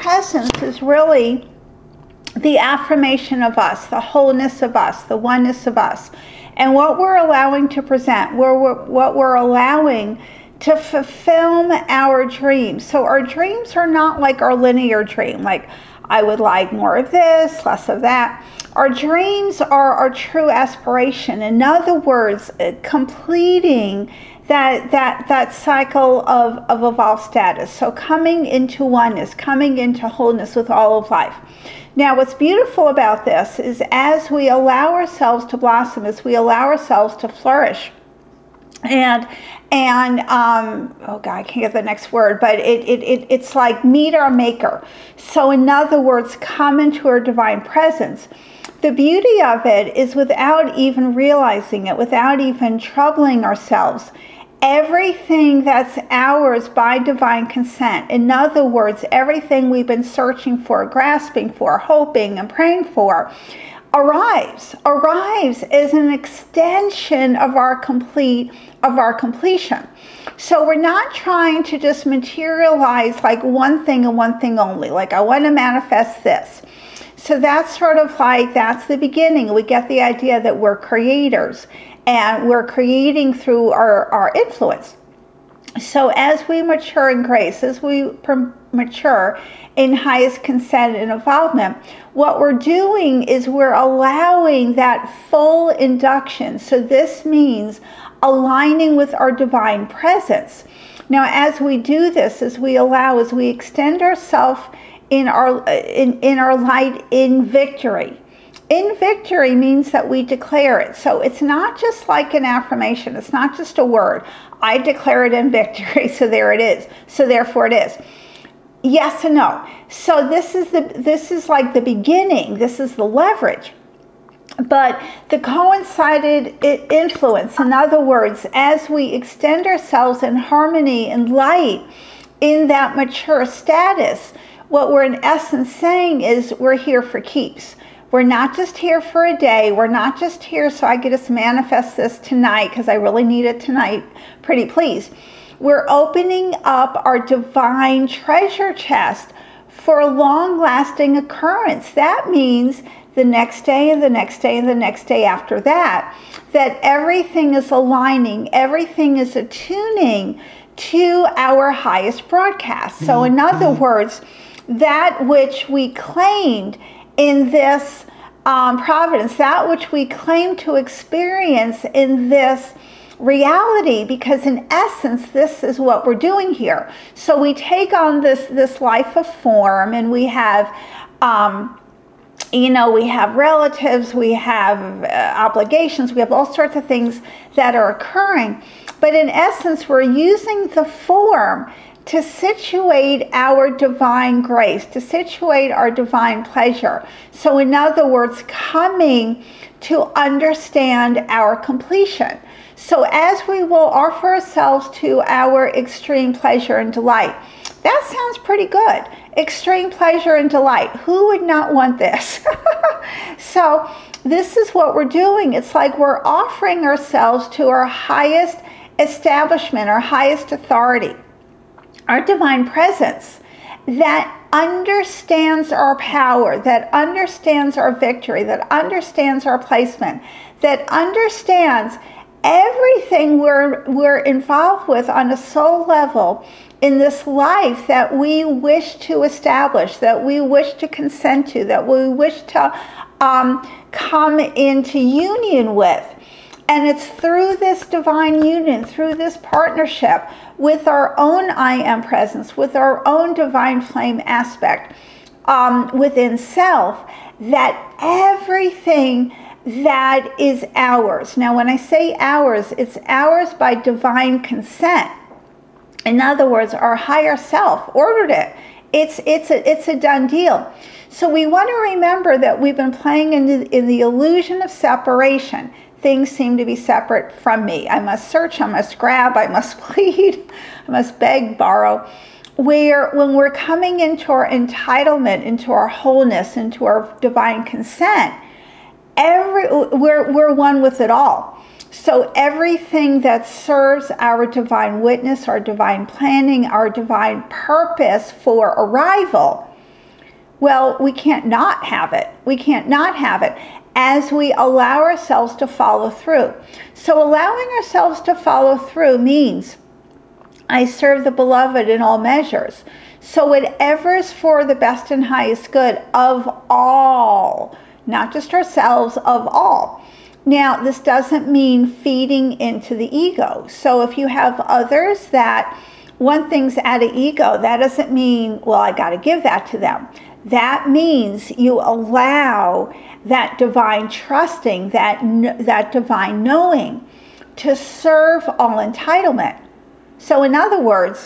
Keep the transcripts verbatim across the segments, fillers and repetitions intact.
presence is really the affirmation of us, the wholeness of us, the oneness of us, and what we're allowing to present, where we're, what we're allowing to fulfill our dreams. So our dreams are not like our linear dream, like I would like more of this, less of that. Our dreams are our true aspiration. In other words, completing that that that cycle of, of evolved status. So coming into oneness, coming into wholeness with all of life. Now, what's beautiful about this is as we allow ourselves to blossom, as we allow ourselves to flourish, and and um, oh God, I can't get the next word, but it, it it it's like meet our maker. So in other words, come into our divine presence. The beauty of it is without even realizing it, without even troubling ourselves, everything that's ours by divine consent, in other words, everything we've been searching for, grasping for, hoping and praying for, arrives, arrives as an extension of our complete, of our completion. So we're not trying to just materialize like one thing and one thing only, like I want to manifest this. So that's sort of like, that's the beginning. We get the idea that we're creators and we're creating through our, our influence. So as we mature in grace, as we pr- mature in highest consent and involvement, what we're doing is we're allowing that full induction. So this means aligning with our divine presence. Now, as we do this, as we allow, as we extend ourselves in our in, in our light in victory. In victory means that we declare it. So it's not just like an affirmation. It's not just a word. I declare it in victory, so there it is. So therefore it is. Yes and no. So this is the this is like the beginning. This is the leverage. But the coincided influence, in other words, as we extend ourselves in harmony and light in that mature status, what we're in essence saying is we're here for keeps. We're not just here for a day. We're not just here so I get to manifest this tonight because I really need it tonight. Pretty please. We're opening up our divine treasure chest for a long-lasting occurrence. That means the next day and the next day and the next day after that, that everything is aligning, everything is attuning to our highest broadcast. So in other words, that which we claimed in this um, providence, that which we claim to experience in this reality, because in essence, this is what we're doing here. So we take on this, this life of form, and we have, um, you know, we have relatives, we have uh, obligations, we have all sorts of things that are occurring. But in essence, we're using the form to situate our divine grace, to situate our divine pleasure. So in other words, coming to understand our completion. So as we will offer ourselves to our extreme pleasure and delight, that sounds pretty good. Extreme pleasure and delight. Who would not want this? So this is what we're doing. It's like we're offering ourselves to our highest establishment, our highest authority, our divine presence that understands our power, that understands our victory, that understands our placement, that understands everything we're we're involved with on a soul level in this life that we wish to establish, that we wish to consent to, that we wish to um, come into union with. And it's through this divine union, through this partnership with our own I am presence, with our own divine flame aspect um, within self, that everything that is ours. Now, when I say ours, it's ours by divine consent. In other words, our higher self ordered it. It's it's a it's a done deal. So we want to remember that we've been playing in the, in the illusion of separation. Things seem to be separate from me. I must search, I must grab, I must plead, I must beg, borrow. Where when we're coming into our entitlement, into our wholeness, into our divine consent, every we're we're one with it all. So everything that serves our divine witness, our divine planning, our divine purpose for arrival Well, we can't not have it. We can't not have it as we allow ourselves to follow through. So allowing ourselves to follow through means I serve the beloved in all measures. So whatever is for the best and highest good of all, not just ourselves, of all. Now, this doesn't mean feeding into the ego. So if you have others that want things out of ego, that doesn't mean, well, I got to give that to them. That means you allow that divine trusting, that, that divine knowing to serve all entitlement. So in other words,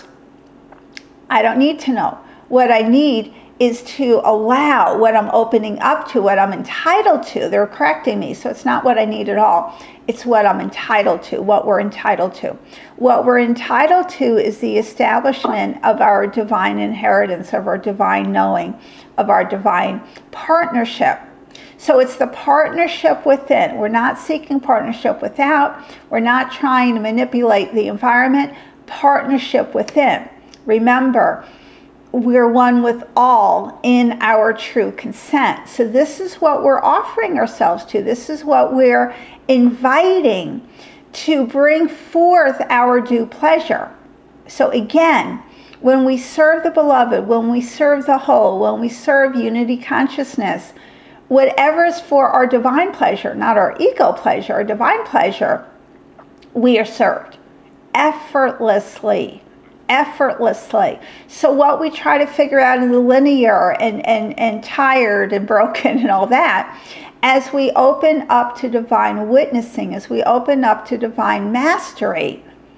I don't need to know. What I need is to allow what I'm opening up to, what I'm entitled to. They're correcting me, so it's not what I need at all. It's what I'm entitled to, what we're entitled to. What we're entitled to is the establishment of our divine inheritance, of our divine knowing, of our divine partnership. So it's the partnership within. We're not seeking partnership without. We're not trying to manipulate the environment. Partnership within. Remember, we're one with all in our true consent. So this is what we're offering ourselves to. This is what we're inviting to bring forth our due pleasure. So again, when we serve the beloved, when we serve the whole, when we serve unity consciousness, whatever is for our divine pleasure, not our ego pleasure, our divine pleasure, we are served effortlessly. effortlessly. So what we try to figure out in the linear and, and, and tired and broken and all that, as we open up to divine witnessing, as we open up to divine mastery,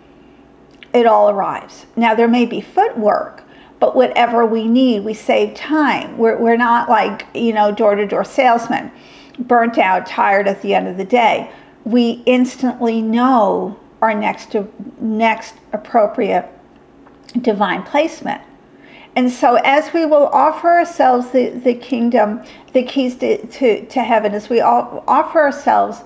it all arrives. Now there may be footwork, but whatever we need, we save time. We're, we're not like, you know, door-to-door salesmen, burnt out, tired at the end of the day. We instantly know our next, next appropriate divine placement. And so as we will offer ourselves the, the kingdom, the keys to, to, to heaven, as we all offer ourselves,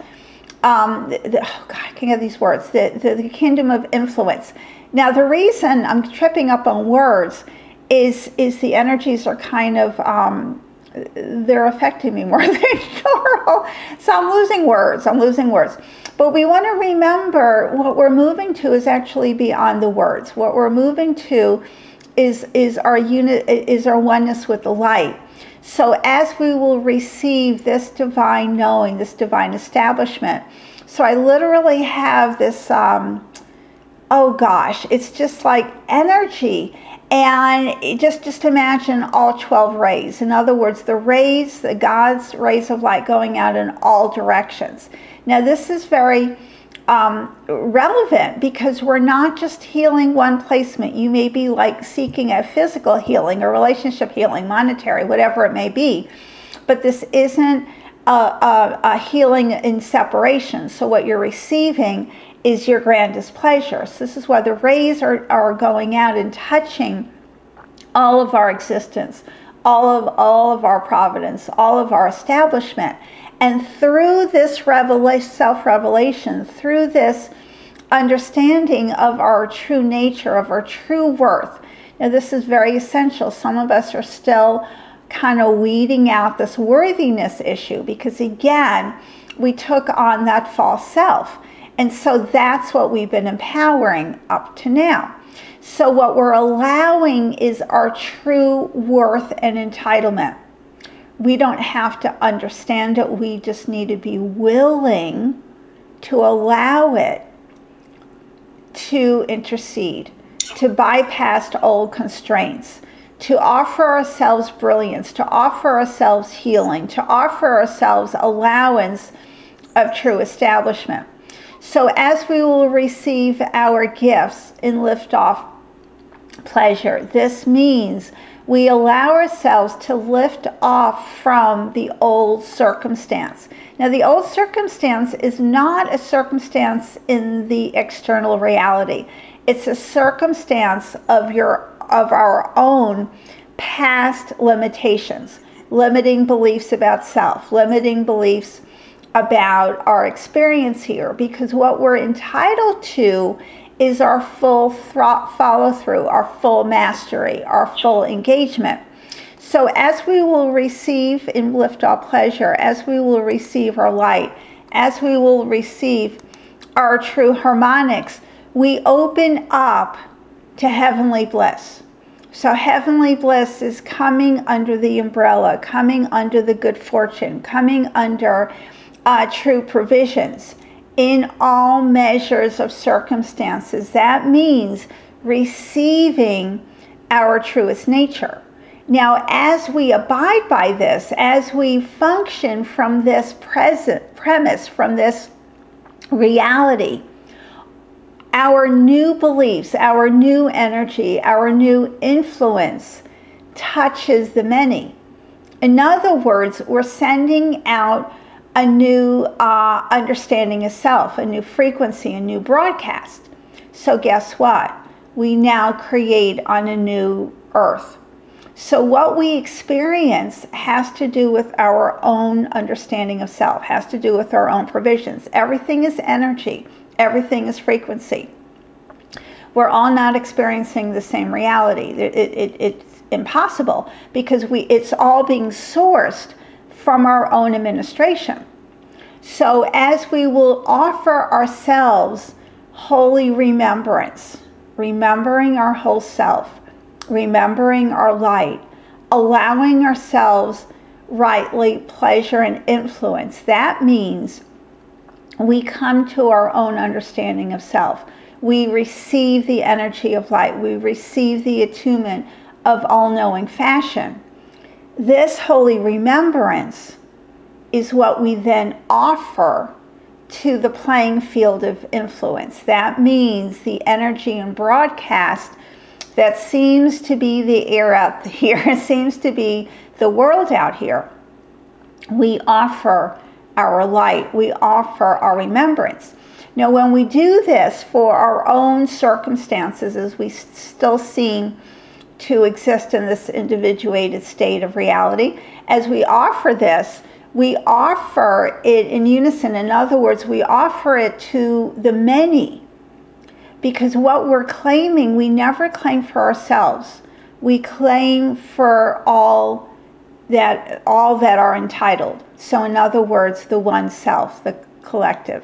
um, the, the, oh God, I can't get these words, the, the, the kingdom of influence. Now the reason I'm tripping up on words is, is the energies are kind of, um, they're affecting me more than normal. So I'm losing words, I'm losing words. But we want to remember what we're moving to is actually beyond the words. What we're moving to is, is our unit, is our oneness with the light. So as we will receive this divine knowing, this divine establishment. So I literally have this, um, oh gosh, it's just like energy. And just, just imagine all twelve rays. In other words, the rays, the God's rays of light going out in all directions. Now this is very um, relevant because we're not just healing one placement. You may be like seeking a physical healing, a relationship healing, monetary, whatever it may be. But this isn't a, a, a healing in separation. So what you're receiving is your grandest pleasure. So this is why the rays are, are going out and touching all of our existence, all of all of our providence, all of our establishment. And through this revelation, self-revelation, through this understanding of our true nature, of our true worth. Now this is very essential. Some of us are still kind of weeding out this worthiness issue because again, we took on that false self. And so that's what we've been empowering up to now. So what we're allowing is our true worth and entitlement. We don't have to understand it. We just need to be willing to allow it to intercede, to bypass old constraints, to offer ourselves brilliance, to offer ourselves healing, to offer ourselves allowance of true establishment. So as we will receive our gifts in liftoff pleasure, this means we allow ourselves to lift off from the old circumstance. Now the old circumstance is not a circumstance in the external reality. It's a circumstance of your of our own past limitations, limiting beliefs about self, limiting beliefs about our experience here, because what we're entitled to is our full follow through, our full mastery, our full engagement. So as we will receive in lift-off pleasure, as we will receive our light, as we will receive our true harmonics, we open up to heavenly bliss. So heavenly bliss is coming under the umbrella, coming under the good fortune, coming under uh, true provisions in all measures of circumstances. That means receiving our truest nature. Now, as we abide by this, as we function from this present premise, from this reality, our new beliefs, our new energy, our new influence touches the many. In other words, we're sending out a new uh, understanding of self, a new frequency, a new broadcast. So guess what? We now create on a new earth. So what we experience has to do with our own understanding of self, has to do with our own provisions. Everything is energy. Everything is frequency. We're all not experiencing the same reality. It, it, it's impossible because we it's all being sourced from our own administration. So as we will offer ourselves holy remembrance, remembering our whole self, remembering our light, allowing ourselves rightly pleasure and influence, that means we come to our own understanding of self. We receive the energy of light. We receive the attunement of all-knowing fashion. This holy remembrance is what we then offer to the playing field of influence. That means the energy and broadcast that seems to be the air out here, seems to be the world out here. We offer our light, we offer our remembrance. Now, when we do this for our own circumstances, as we still seem to exist in this individuated state of reality, as we offer this, we offer it in unison. In other words, we offer it to the many. Because what we're claiming, we never claim for ourselves. We claim for all that all that are entitled. So in other words, the one self, the collective.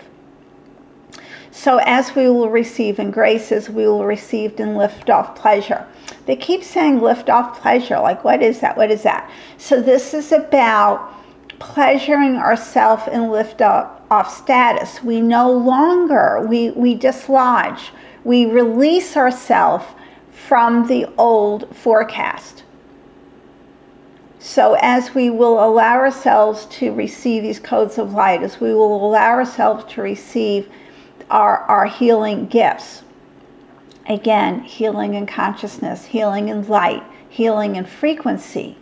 So as we will receive in graces, we will receive in lift-off pleasure. They keep saying lift-off pleasure, like what is that? What is that? So this is about pleasuring ourselves in lift-off status. We no longer, we, we dislodge, we release ourselves from the old forecast. So as we will allow ourselves to receive these codes of light, as we will allow ourselves to receive our, our healing gifts, again, healing in consciousness, healing in light, healing in frequency,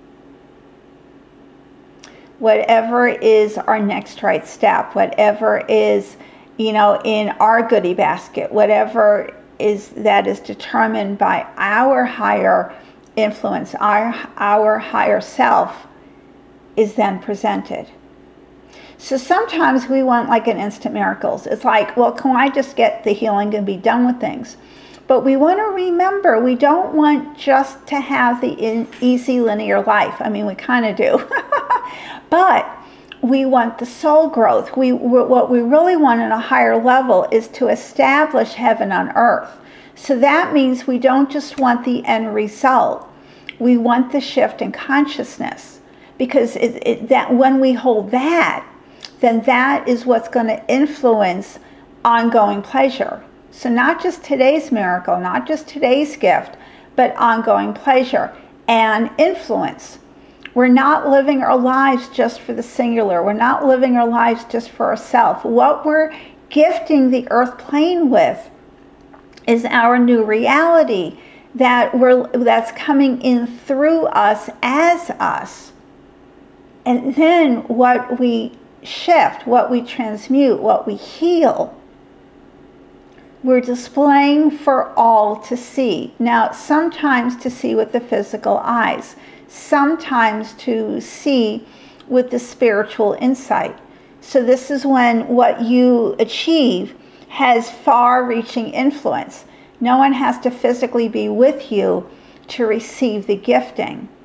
whatever is our next right step, whatever is, you know, in our goodie basket, whatever is that is determined by our higher influence, our, our higher self, is then presented. So sometimes we want like an instant miracles. It's like, well, can I just get the healing and be done with things? But we want to remember, we don't want just to have the in, easy linear life. I mean, we kind of do. But we want the soul growth. We, what we really want on a higher level is to establish heaven on earth. So that means we don't just want the end result. We want the shift in consciousness. Because it, it, that when we hold that, then that is what's going to influence ongoing pleasure. So not just today's miracle, not just today's gift, but ongoing pleasure and influence. We're not living our lives just for the singular. We're not living our lives just for ourselves. What we're gifting the earth plane with is our new reality that we're that's coming in through us as us. And then what we shift, what we transmute, what we heal, we're displaying for all to see. Now, sometimes to see with the physical eyes, sometimes to see with the spiritual insight. So this is when what you achieve has far-reaching influence. No one has to physically be with you to receive the gifting.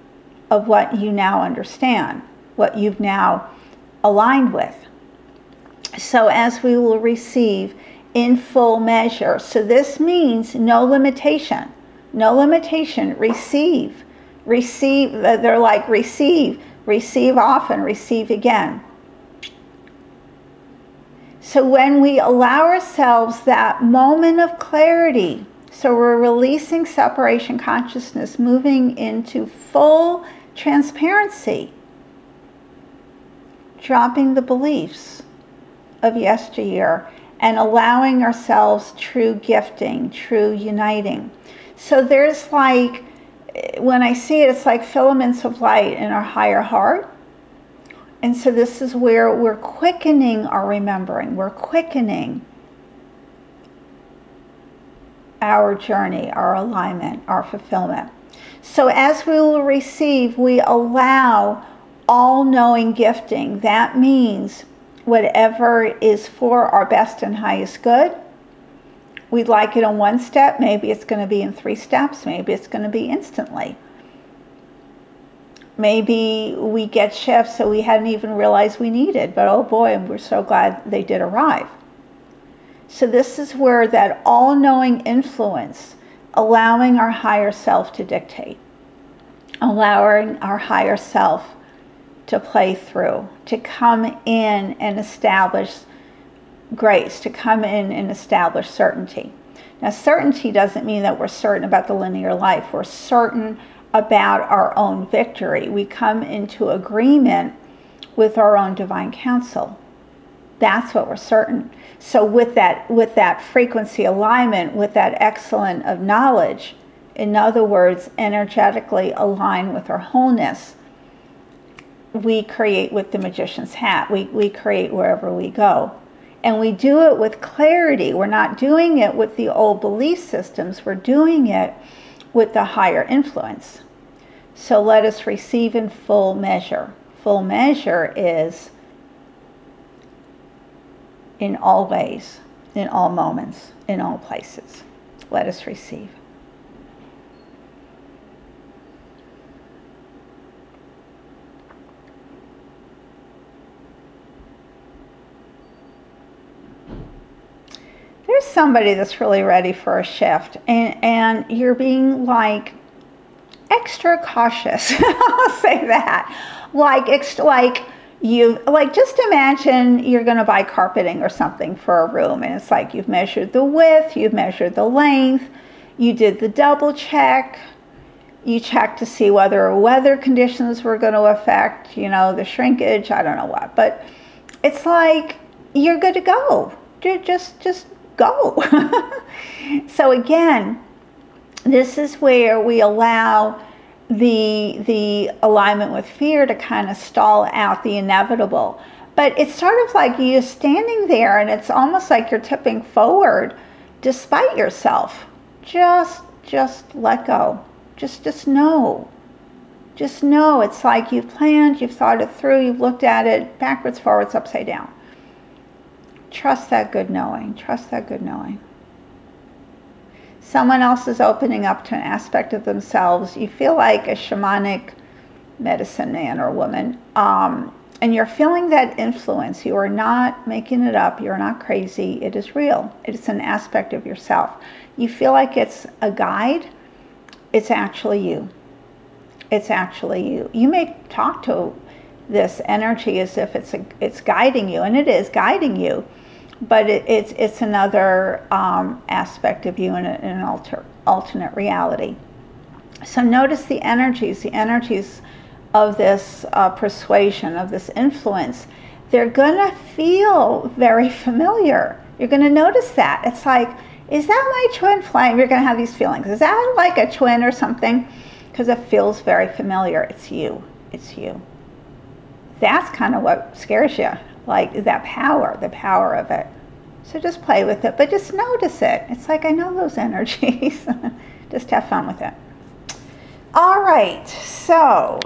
of what you now understand, what you've now aligned with. So as we will receive in full measure, so this means no limitation, no limitation, receive, receive, they're like receive, receive often, receive again. So when we allow ourselves that moment of clarity, so we're releasing separation consciousness, moving into full transparency, dropping the beliefs of yesteryear and allowing ourselves true gifting, true uniting. So there's like, when I see it, it's like filaments of light in our higher heart. And so this is where we're quickening our remembering, we're quickening our journey, our alignment, our fulfillment. So as we will receive, we allow all-knowing gifting. That means whatever is for our best and highest good. We'd like it in one step, maybe it's going to be in three steps, maybe it's going to be instantly. Maybe we get shifts that we hadn't even realized we needed, but oh boy, we're so glad they did arrive. So this is where that all-knowing influence, allowing our higher self to dictate, allowing our higher self to play through, to come in and establish grace, to come in and establish certainty. Now, certainty doesn't mean that we're certain about the linear life. We're certain about our own victory. We come into agreement with our own divine counsel. That's what we're certain. So with that, with that frequency alignment, with that excellence of knowledge, in other words, energetically align with our wholeness, we create with the magician's hat. We, we create wherever we go. And we do it with clarity. We're not doing it with the old belief systems. We're doing it with the higher influence. So let us receive in full measure. Full measure is in all ways, in all moments, in all places. Let us receive. There's somebody that's really ready for a shift, and, and you're being like extra cautious. I'll say that. Like, ex- like you, like just imagine you're going to buy carpeting or something for a room, and it's like you've measured the width, you've measured the length, you did the double check, you checked to see whether weather conditions were going to affect, you know, the shrinkage, I don't know what, but it's like you're good to go. Just, just go. So again, this is where we allow the the alignment with fear to kind of stall out the inevitable. But it's sort of like you're standing there and it's almost like you're tipping forward despite yourself. Just just let go. Just just know. Just know. It's like you've planned, you've thought it through, you've looked at it backwards, forwards, upside down. Trust that good knowing. Trust that good knowing. Someone else is opening up to an aspect of themselves. You feel like a shamanic medicine man or woman, um, and you're feeling that influence. You are not making it up. You're not crazy. It is real. It's an aspect of yourself. You feel like it's a guide. It's actually you. It's actually you. You may talk to this energy as if it's a, it's guiding you, and it is guiding you. But it, it's it's another um, aspect of you in, a, in an alter, alternate reality. So notice the energies, the energies of this uh, persuasion, of this influence. They're going to feel very familiar. You're going to notice that. It's like, is that my twin flame? You're going to have these feelings. Is that like a twin or something? Because it feels very familiar. It's you. It's you. That's kind of what scares you. Like that power, the power of it. So just play with it, but just notice it. It's like, I know those energies. Just have fun with it. All right, so